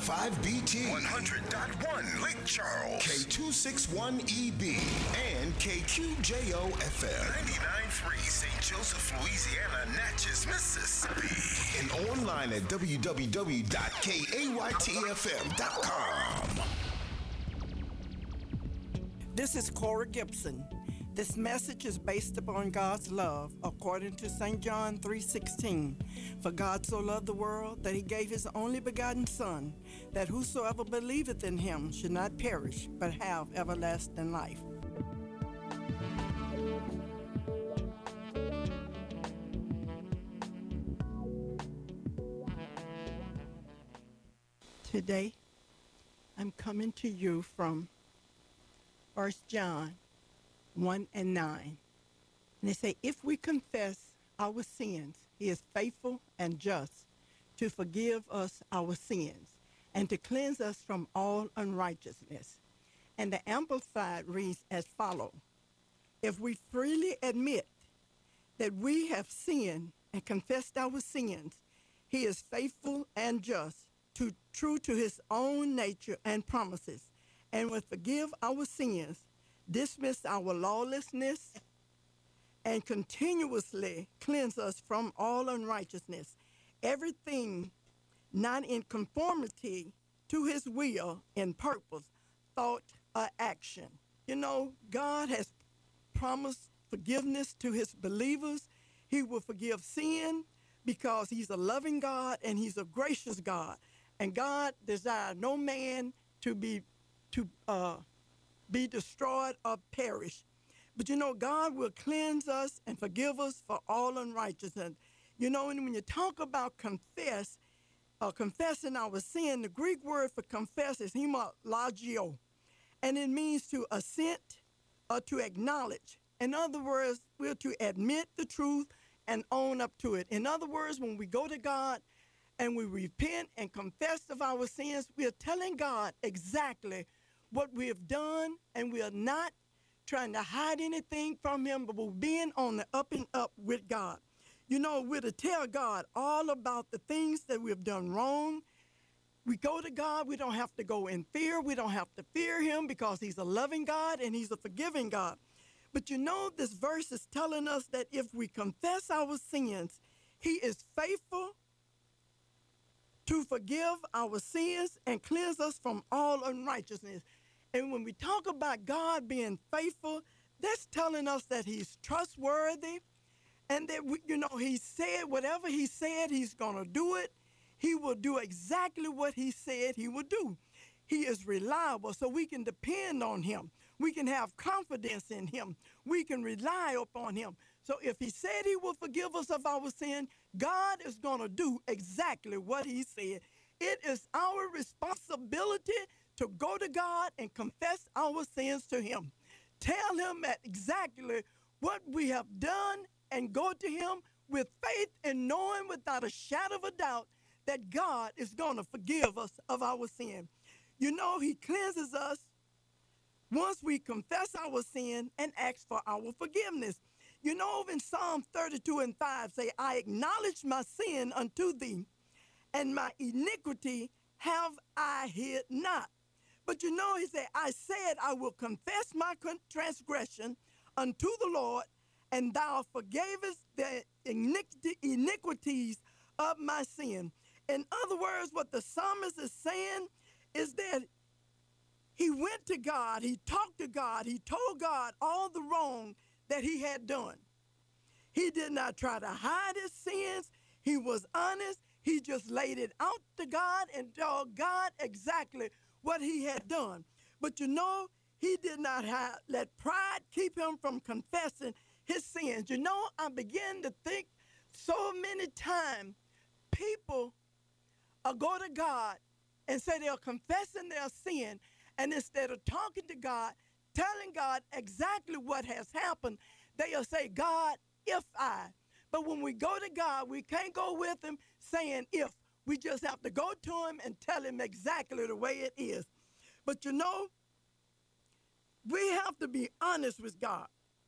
100.5 BT, 100.1 Lake Charles, K261EB, and KQJO FM, 99.3 St. Joseph, Louisiana, Natchez, Mississippi, and online at www.kaytfm.com. This is Cora Gibson. This message is based upon God's love, according to St. John 3:16. For God so loved the world that he gave his only begotten Son, that whosoever believeth in him should not perish, but have everlasting life. Today, I'm coming to you from 1 John 1 and 9. And they say, if we confess our sins, he is faithful and just to forgive us our sins and to cleanse us from all unrighteousness. And the Amplified reads as follows. If we freely admit that we have sinned and confessed our sins, he is faithful and just, true to his own nature and promises, and will forgive our sins, dismiss our lawlessness, and continuously cleanse us from all unrighteousness. Everything not in conformity to his will in purpose, thought, or action. You know, God has promised forgiveness to his believers. He will forgive sin because he's a loving God and he's a gracious God. And God desires no man to be destroyed or perish. But you know, God will cleanse us and forgive us for all unrighteousness. You know, and when you talk about confessing our sin, the Greek word for confess is hemologio, and it means to assent or to acknowledge. In other words, we're to admit the truth and own up to it. In other words, when we go to God and we repent and confess of our sins, we are telling God exactly what we have done, and we are not trying to hide anything from him, but we're being on the up and up with God. You know, we're to tell God all about the things that we have done wrong. We go to God, we don't have to go in fear. We don't have to fear him because he's a loving God and he's a forgiving God. But you know, this verse is telling us that if we confess our sins, he is faithful to forgive our sins and cleanse us from all unrighteousness. And when we talk about God being faithful, that's telling us that he's trustworthy and that, he said whatever he said, he's going to do it. He will do exactly what he said he would do. He is reliable, so we can depend on him. We can have confidence in him. We can rely upon him. So if he said he will forgive us of our sin, God is going to do exactly what he said. It is our responsibility to go to God and confess our sins to him. Tell him exactly what we have done and go to him with faith and knowing without a shadow of a doubt that God is going to forgive us of our sin. You know, he cleanses us once we confess our sin and ask for our forgiveness. You know, in Psalm 32 and 5 say, I acknowledge my sin unto thee, and my iniquity have I hid not. But you know, he said, I said I will confess my transgression unto the Lord, and thou forgavest the iniquities of my sin. In other words, what the psalmist is saying is that he went to God, he talked to God, he told God all the wrong that he had done. He did not try to hide his sins. He was honest. He just laid it out to God and told God exactly what he had done. But you know, he did not let pride keep him from confessing his sins. You know, I began to think so many times people go to God and say they're confessing their sin, and instead of talking to God, telling God exactly what has happened, they'll say, God, if I. But when we go to God, we can't go with him saying if. We just have to go to him and tell him exactly the way it is. But you know, we have to be honest with God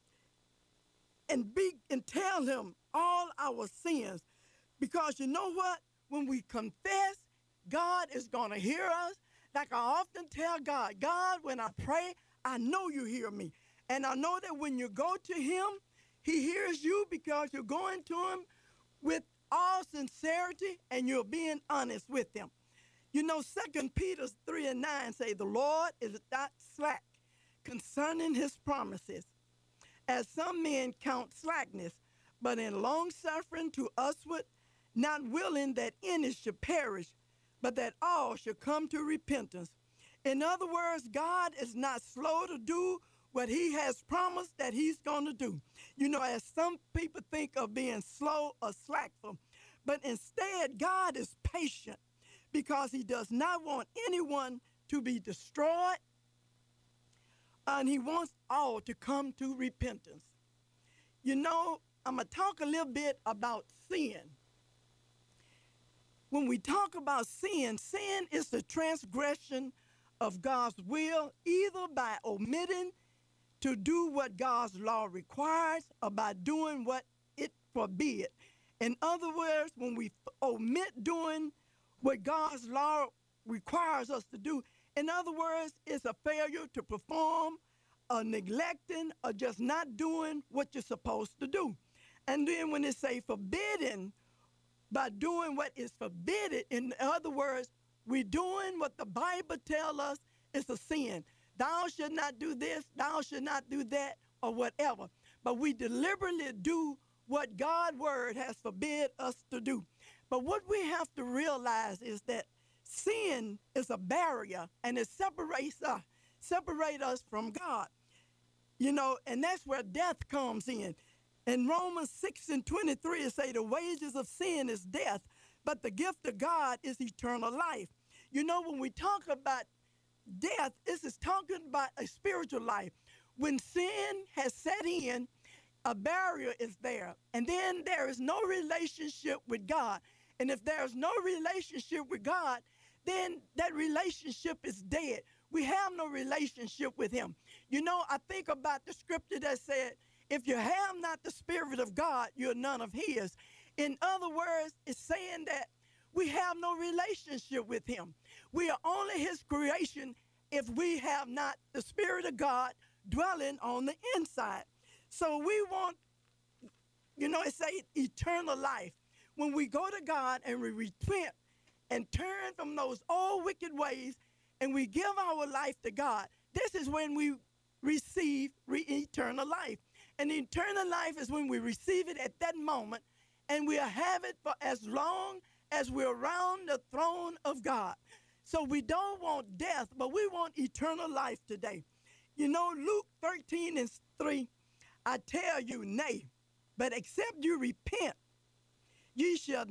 and tell him all our sins. Because you know what? When we confess, God is going to hear us. Like I often tell God, God, when I pray, I know you hear me. And I know that when you go to him, he hears you because you're going to him with all sincerity and you're being honest with him. You know, 2 Peter 3:9 say, the Lord is not slack concerning his promises, as some men count slackness, but in long suffering to usward, not willing that any should perish, but that all should come to repentance. In other words, God is not slow to do what he has promised that he's going to do. You know, as some people think of being slow or slackful, but instead, God is patient because he does not want anyone to be destroyed, and he wants all to come to repentance. You know, I'm going to talk a little bit about sin. When we talk about sin, sin is the transgression of God's will, either by omitting to do what God's law requires or by doing what it forbids. In other words, when we omit doing what God's law requires us to do, in other words, it's a failure to perform or neglecting or just not doing what you're supposed to do. And then when it say forbidden, by doing what is forbidden, in other words, we're doing what the Bible tells us is a sin. Thou should not do this, thou should not do that, or whatever. But we deliberately do what God's word has forbid us to do. But what we have to realize is that sin is a barrier and it separates us from God. You know, and that's where death comes in. In Romans 6:23, it say the wages of sin is death, but the gift of God is eternal life. You know, when we talk about death, this is talking about a spiritual life. When sin has set in, a barrier is there, and then there is no relationship with God. And if there's no relationship with God, then that relationship is dead. We have no relationship with him. You know, I think about the scripture that said, if you have not the Spirit of God, you're none of his. In other words, it's saying that we have no relationship with him. We are only his creation if we have not the Spirit of God dwelling on the inside. So we want, you know, it say eternal life. When we go to God and we repent and turn from those old wicked ways and we give our life to God, this is when we receive eternal life. And eternal life is when we receive it at that moment, and we'll have it for as long as we're around the throne of God. So we don't want death, but we want eternal life today. You know, Luke 13:3, I tell you, nay, but except you repent, ye shall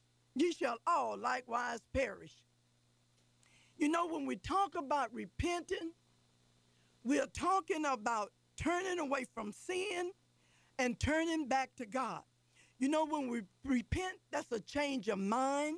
all likewise perish. You know, when we talk about repenting, we're talking about turning away from sin and turning back to God. You know, when we repent, that's a change of mind.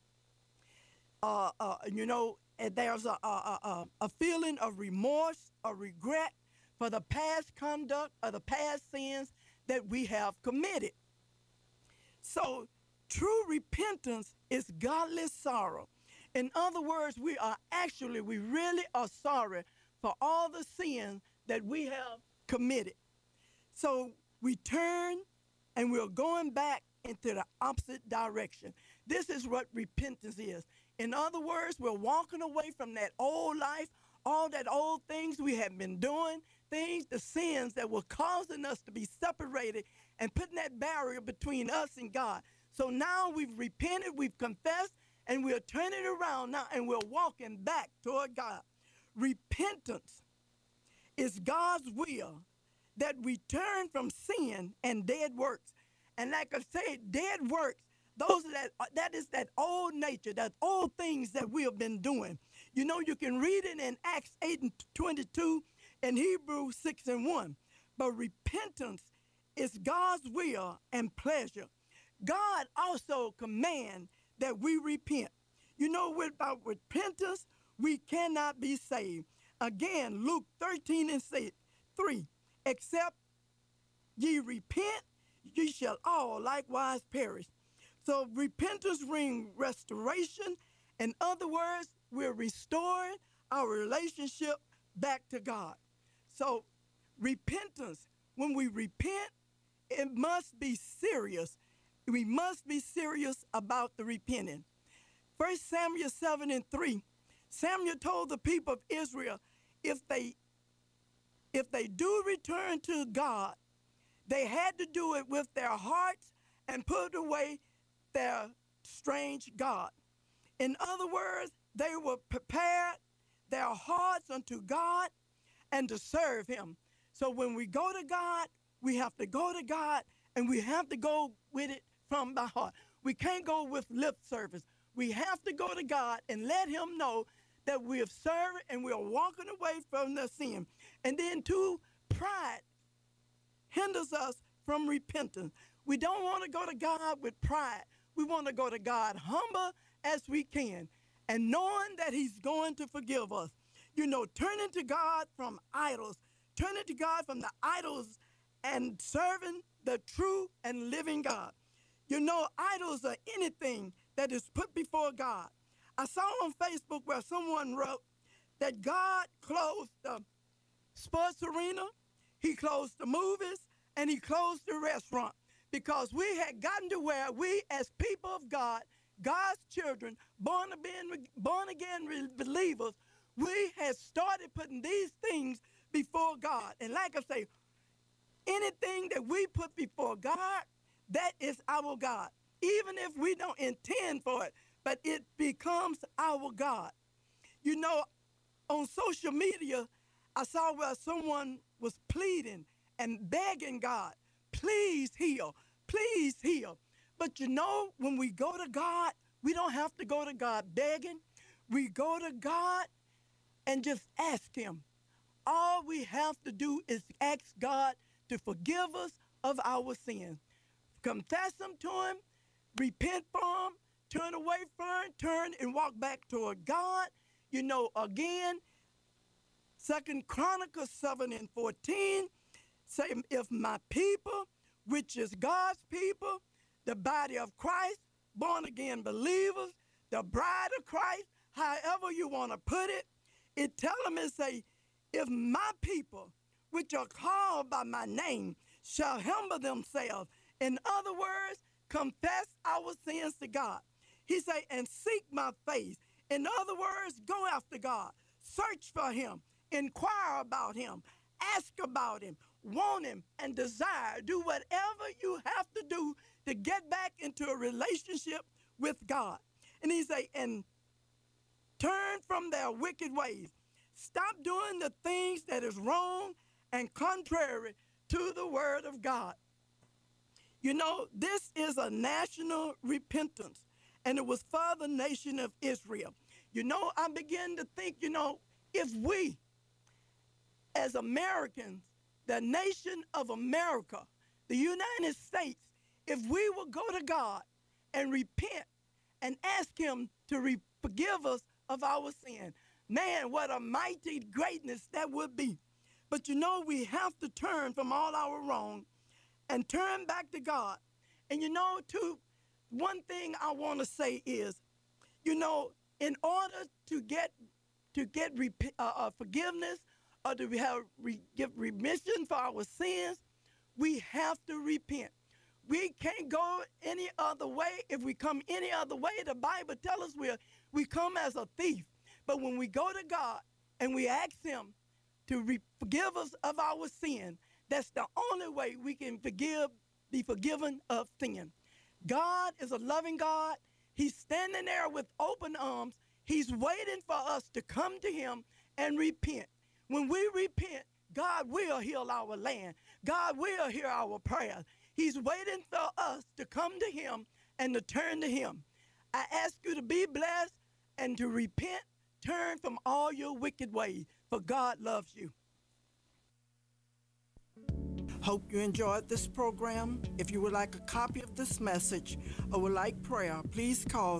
You know, and there's a feeling of remorse or regret for the past conduct or the past sins that we have committed. So true repentance is godly sorrow. In other words, we really are sorry for all the sins that we have committed. So we turn and we're going back into the opposite direction. This is what repentance is. In other words, we're walking away from that old life, all that old things we have been doing, the sins that were causing us to be separated and putting that barrier between us and God. So now we've repented, we've confessed, and we're turning around now and we're walking back toward God. Repentance is God's will that we turn from sin and dead works. And like I said, dead works, that is that old nature, that old things that we have been doing. You know, you can read it in Acts 8:22 and Hebrews 6:1. But repentance is God's will and pleasure. God also commands that we repent. You know, without repentance, we cannot be saved. Again, Luke 13:3, except ye repent, ye shall all likewise perish. So repentance brings restoration In other words, we're restoring our relationship back to God. So, repentance, when we repent, it must be serious. We must be serious about the repenting. 1 Samuel 7:3, Samuel told the people of Israel, if they do return to God, they had to do it with their hearts and put away their strange God. In other words, they were prepared their hearts unto God and to serve him. So when we go to God, we have to go to God and we have to go with it from the heart. We can't go with lip service. We have to go to God and let him know that we have served and we are walking away from the sin. And then too, pride hinders us from repentance. We don't want to go to God with pride. We want to go to God humble as we can and knowing that he's going to forgive us. You know, turning to God from idols, turning to God from the idols and serving the true and living God. You know, idols are anything that is put before God. I saw on Facebook where someone wrote that God closed the sports arena, he closed the movies, and he closed the restaurant because we had gotten to where we as people of God, God's children, born again believers, we had started putting these things before God. And like I say, anything that we put before God, that is our God. Even if we don't intend for it, but it becomes our God. You know, on social media, I saw where someone was pleading and begging God, please heal, please heal. But you know, when we go to God, we don't have to go to God begging. We go to God and just ask him. All we have to do is ask God to forgive us of our sins. Confess them to him, repent from, turn away from, turn and walk back toward God. You know, again, 2 Chronicles 7:14 say, if my people, which is God's people, the body of Christ, born again believers, the bride of Christ, however you want to put it, it tell them and say, if my people, which are called by my name, shall humble themselves. In other words, confess our sins to God. He say, and seek my face. In other words, go after God. Search for him. Inquire about him. Ask about him. Want him and desire. Do whatever you have to do to get back into a relationship with God. And he say, and turn from their wicked ways. Stop doing the things that is wrong and contrary to the word of God. You know, this is a national repentance, and it was for the nation of Israel. You know, I begin to think, you know, if we, as Americans, the nation of America, the United States, if we will go to God and repent and ask him to forgive us of our sin, man, what a mighty greatness that would be. But you know, we have to turn from all our wrong and turn back to God. And you know, too, one thing I want to say is, you know, in order to get forgiveness or to give remission for our sins, we have to repent. We can't go any other way. If we come any other way, the Bible tells us we come as a thief. But when we go to God and we ask him to forgive us of our sin, that's the only way we can be forgiven of sin. God is a loving God. He's standing there with open arms. He's waiting for us to come to him and repent. When we repent, God will heal our land. God will hear our prayers. He's waiting for us to come to him and to turn to him. I ask you to be blessed and to repent, turn from all your wicked ways, for God loves you. Hope you enjoyed this program. If you would like a copy of this message or would like prayer, please call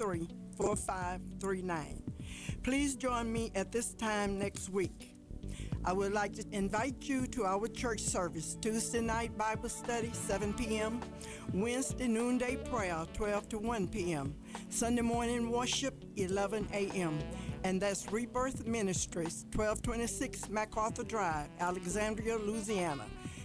318-473-4539. Please join me at this time next week. I would like to invite you to our church service, Tuesday night Bible study, 7 p.m., Wednesday noonday prayer, 12 to 1 p.m., Sunday morning worship, 11 a.m., and that's Rebirth Ministries, 1226 MacArthur Drive, Alexandria, Louisiana,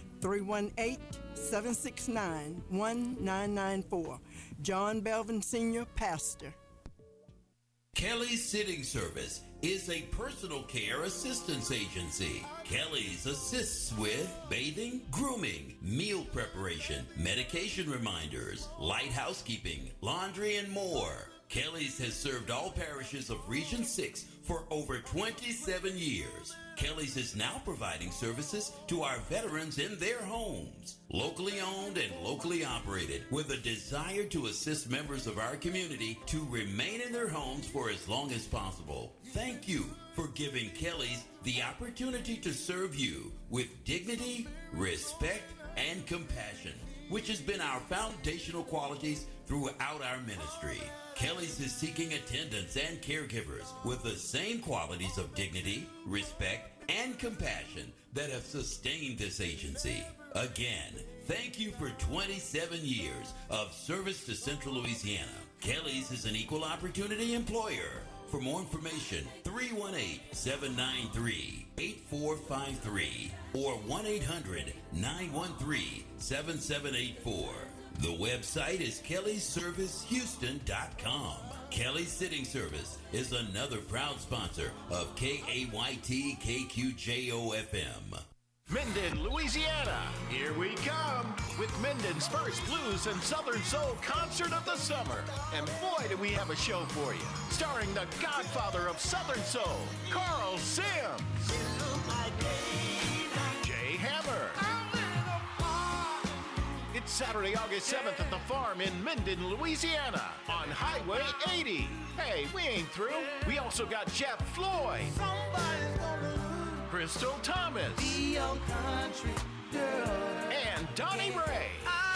318-769-1994. John Belvin Sr., Pastor. Kelly's Sitting Service is a personal care assistance agency. Kelly's assists with bathing, grooming, meal preparation, medication reminders, light housekeeping, laundry, and more. Kelly's has served all parishes of Region 6 for over 27 years. Kelly's is now providing services to our veterans in their homes. Locally owned and locally operated, with a desire to assist members of our community to remain in their homes for as long as possible. Thank you for giving Kelly's the opportunity to serve you with dignity, respect, and compassion, which has been our foundational qualities throughout our ministry. Kelly's is seeking attendants and caregivers with the same qualities of dignity, respect, and compassion that have sustained this agency. Again, thank you for 27 years of service to Central Louisiana. Kelly's is an equal opportunity employer. For more information, 318-793-8453 or 1-800-913-7784. The website is kellysservicehouston.com. Kelly's Sitting Service is another proud sponsor of KAYT KQJO FM. Minden, Louisiana. Here we come with Minden's first blues and Southern Soul concert of the summer. And boy, do we have a show for you. Starring the godfather of Southern Soul, Carl Sims. Jay Hammer. It's Saturday, August 7th at the Farm in Minden, Louisiana on Highway 80. Hey, we ain't through. We also got Jeff Floyd. Crystal Thomas. And Donnie Ray.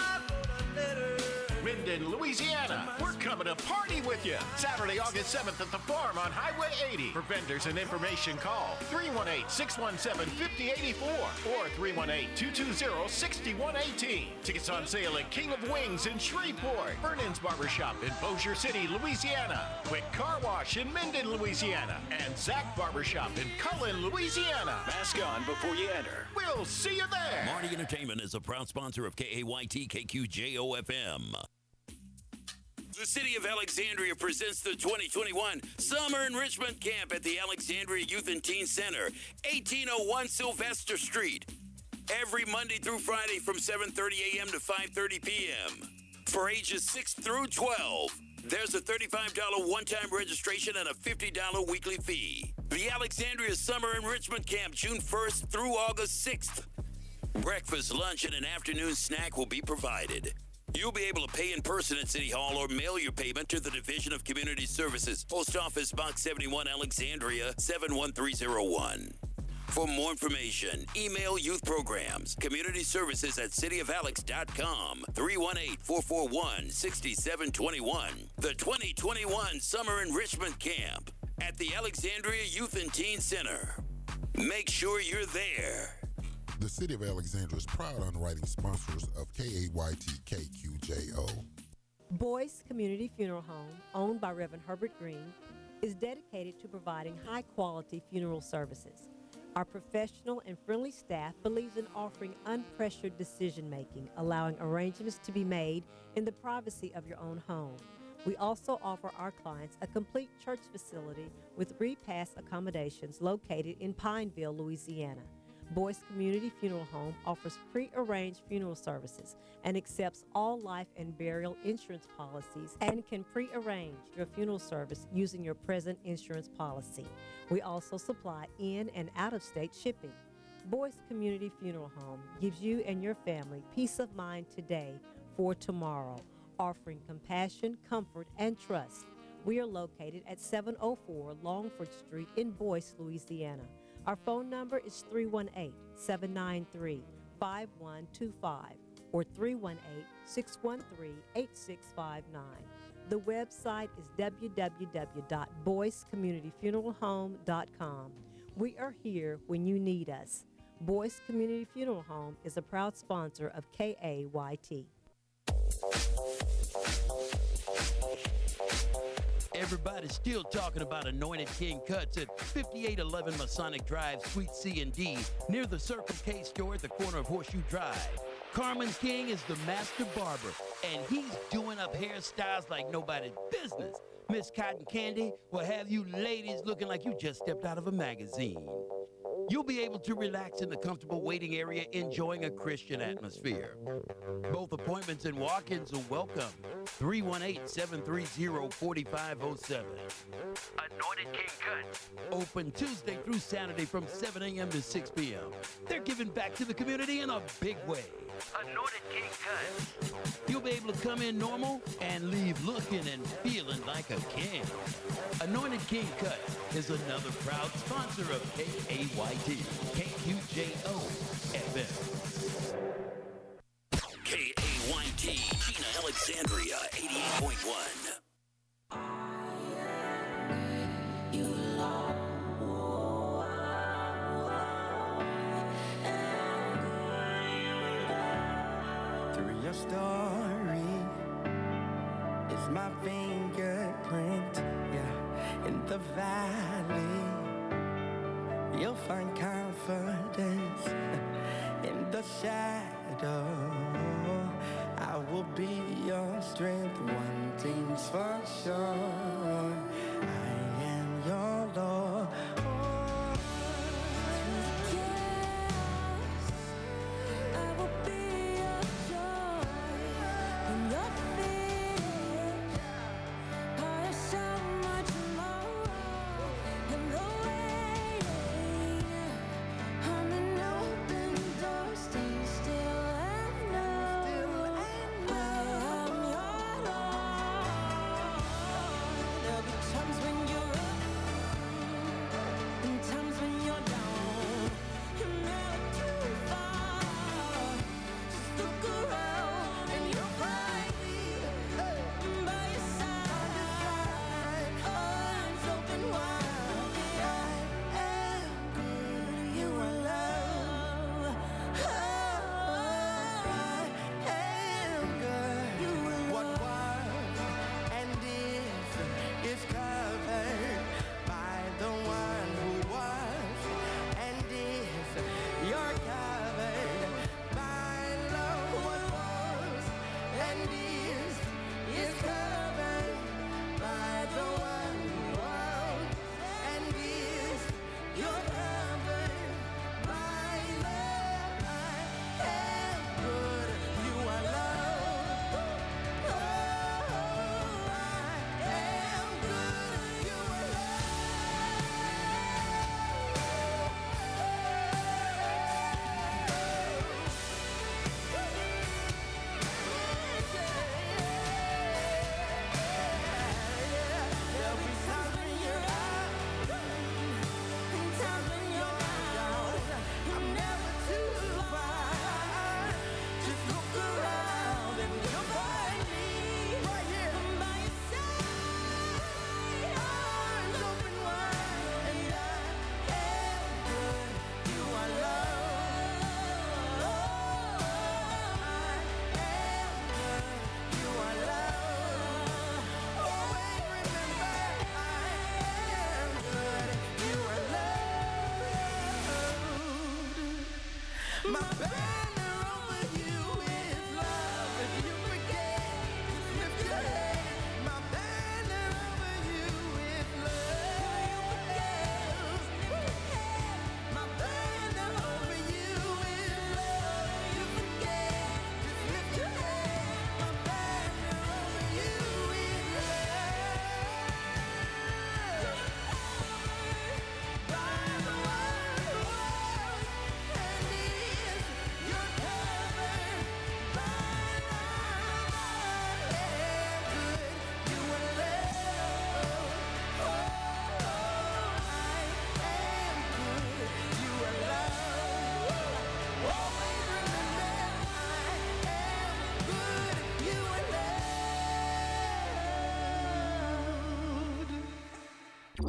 Minden, Louisiana. We're coming to party with you. Saturday, August 7th at the Farm on Highway 80. For vendors and information, call 318-617-5084 or 318-220-6118. Tickets on sale at King of Wings in Shreveport, Vernon's Barbershop in Bossier City, Louisiana, Quick Car Wash in Minden, Louisiana, and Zach Barbershop in Cullen, Louisiana. Mask on before you enter. We'll see you there. Marty Entertainment is a proud sponsor of KAYT KQJO FM. The City of Alexandria presents the 2021 Summer Enrichment Camp at the Alexandria Youth and Teen Center, 1801 Sylvester Street. Every Monday through Friday from 7:30 a.m. to 5:30 p.m. For ages 6 through 12. There's a $35 one-time registration and a $50 weekly fee. The Alexandria Summer Enrichment Camp, June 1st through August 6th. Breakfast, lunch, and an afternoon snack will be provided. You'll be able to pay in person at City Hall or mail your payment to the Division of Community Services, Post Office Box 71, Alexandria, 71301. For more information, email youth programs, community services at cityofalex.com, 318-441-6721. The 2021 Summer Enrichment Camp at the Alexandria Youth and Teen Center. Make sure you're there. The City of Alexandria is proud underwriting sponsors of KAYT KQJO. Boyce Community Funeral Home, owned by Reverend Herbert Green, is dedicated to providing high-quality funeral services. Our professional and friendly staff believes in offering unpressured decision-making, allowing arrangements to be made in the privacy of your own home. We also offer our clients a complete church facility with repast accommodations located in Pineville, Louisiana. Boyce Community Funeral Home offers pre-arranged funeral services and accepts all life and burial insurance policies and can pre-arrange your funeral service using your present insurance policy. We also supply in and out-of-state shipping. Boyce Community Funeral Home gives you and your family peace of mind today for tomorrow, offering compassion, comfort, and trust. We are located at 704 Longford Street in Boyce, Louisiana. Our phone number is 318-793-5125 or 318-613-8659. The website is www.boycecommunityfuneralhome.com. We are here when you need us. Boyce Community Funeral Home is a proud sponsor of KAYT. Everybody's still talking about Anointed King Cuts at 5811 Masonic Drive, Suite C and D, near the Circle K store at the corner of Horseshoe Drive. Carmen King is the master barber, and he's doing up hairstyles like nobody's business. Miss Cotton Candy will have you ladies looking like you just stepped out of a magazine. You'll be able to relax in the comfortable waiting area, enjoying a Christian atmosphere. Both appointments and walk-ins are welcome. 318-730-4507. Anointed King Cuts. Open Tuesday through Saturday from 7 a.m. to 6 p.m. They're giving back to the community in a big way. Anointed King Cuts. You'll be able to come in normal and leave looking and feeling like a king. Anointed King Cuts is another proud sponsor of KAYT, KQJO FM. KAYT, Gina Alexandria, 88.1. Through your story is my fingerprint, yeah, in the valley. You'll find confidence in the shadow. I will be your strength. One thing's for sure, I am your Lord. There'll be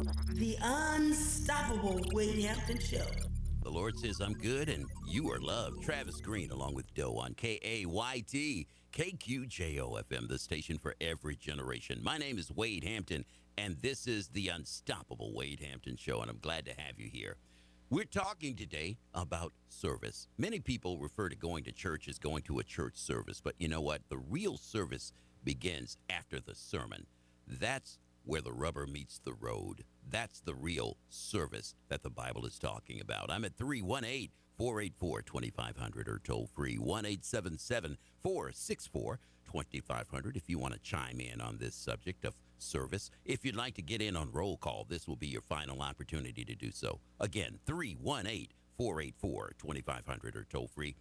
The unstoppable Wade Hampton Show. The Lord says, I'm good and you are loved. Travis Green along with Doe on KAYT, KQJO FM, the station for every generation. My name is Wade Hampton, and this is the Unstoppable Wade Hampton Show, and I'm glad to have you here. We're talking today about service. Many people refer to going to church as going to a church service, but you know what? The real service begins after the sermon. That's where the rubber meets the road. That's the real service that the Bible is talking about. I'm at 318-484-2500 or toll free 1-877-464-2500 if you want to chime in on this subject of service. If you'd like to get in on roll call, this will be your final opportunity to do so. Again, 318-484-2500 or toll free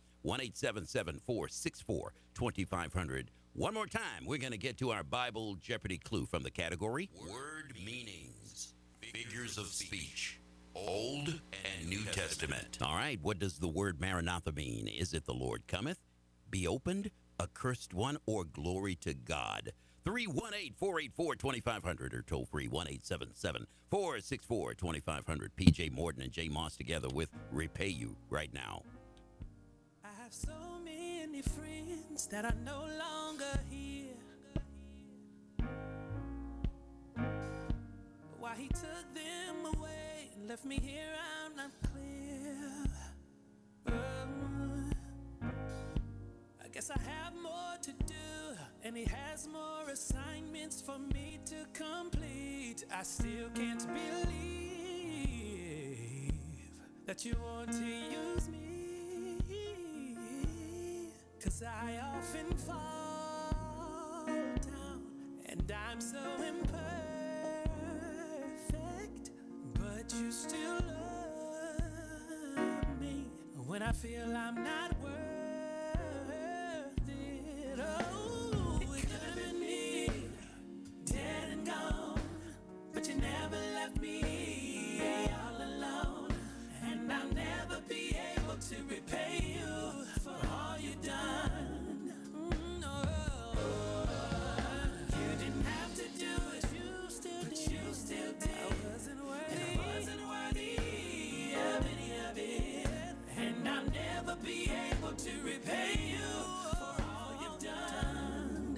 1-877-464-2500. One more time, we're going to get to our Bible Jeopardy clue from the category Word Meanings, Figures of Speech, Old and New Testament. All right, what does the word Maranatha mean? Is it the Lord cometh, be opened, accursed one, or glory to God? 318-484-2500 or toll free 1-877-464-2500. PJ Morton and Jay Moss together with Repay You right now. I have so many friends that are no longer here. Why he took them away and left me here, I'm not clear. I guess I have more to do, and he has more assignments for me to complete. I still can't believe that you want to use me. 'Cause I often fall down, and I'm so imperfect, but you still love me when I feel I'm not worth it. Oh, it could have been me, dead and gone, but you never left me all alone, and I'll never be able to repay you for all you've done. No, you didn't have to do it, you still did. I wasn't worthy of any of it, and I'll never be able to repay you for all you've done.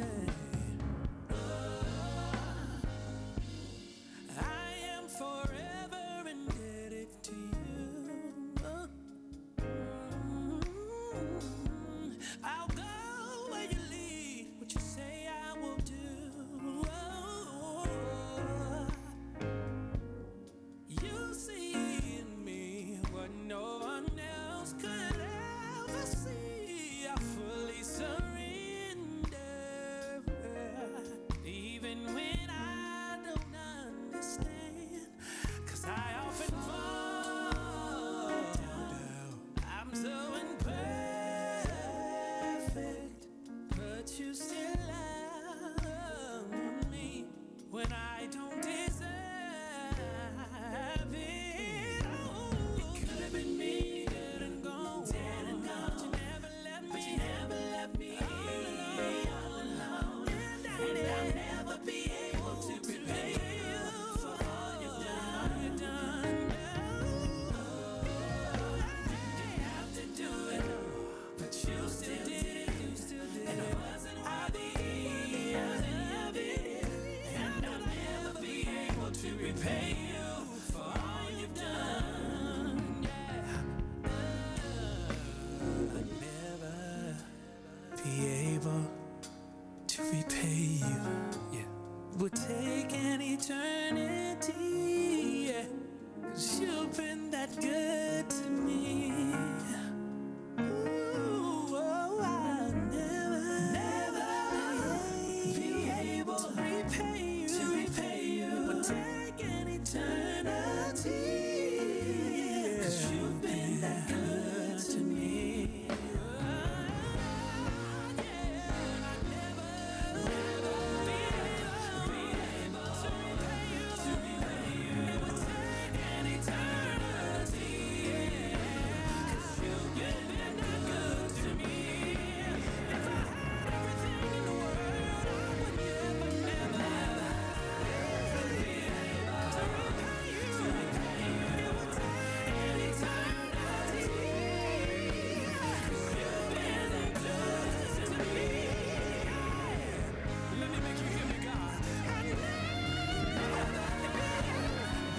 I am forever indebted to you. I'll go where you lead, what you say I will do. You see in me what no one else could ever see. I fully surrender, even when I don't understand. 'Cause I often fall down. I'm so imperfect, but you still love me when I don't deserve it. Oh, it could have been me, dead and gone, but you never left me all alone, and I'll never be able to repay you for all you've done. You didn't have to do it, but you still did it. And I wasn't worthy of any of it, and I'll never be able to repay you for all you've done. I'll never be able to repay you. Would take an eternity, 'cause you've been that good to